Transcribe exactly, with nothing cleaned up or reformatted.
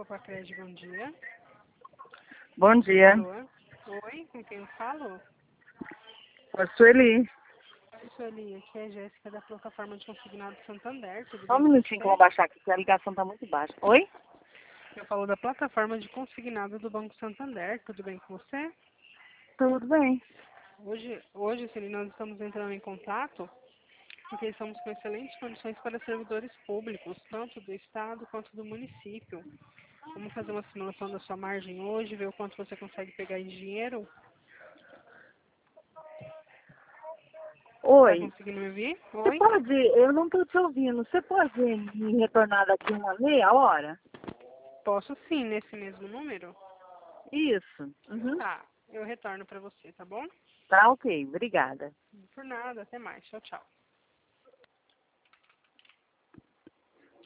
Copacred, bom dia. Bom dia. Alô? Oi, com quem eu falo? Eu sou Sueli. Oi, Sueli, aqui é a Jéssica da plataforma de consignado Santander, tudo Só um bem com minutinho que eu vou você? baixar aqui, porque a ligação está muito baixa. Oi? Eu falo da plataforma de consignado do Banco Santander, tudo bem com você? Tudo bem. Hoje, hoje, Sueli, nós estamos entrando em contato porque estamos com excelentes condições para servidores públicos, tanto do Estado quanto do município. Vamos fazer uma simulação da sua margem hoje, ver o quanto você consegue pegar em dinheiro. Está Oi. conseguindo me ouvir? Você Oi? pode, eu não estou te ouvindo, você pode me retornar daqui uma meia hora? Posso sim, nesse mesmo número? Isso. Uhum. Tá, eu retorno para você, tá bom? Tá ok, obrigada. Por nada, até mais. Tchau, tchau.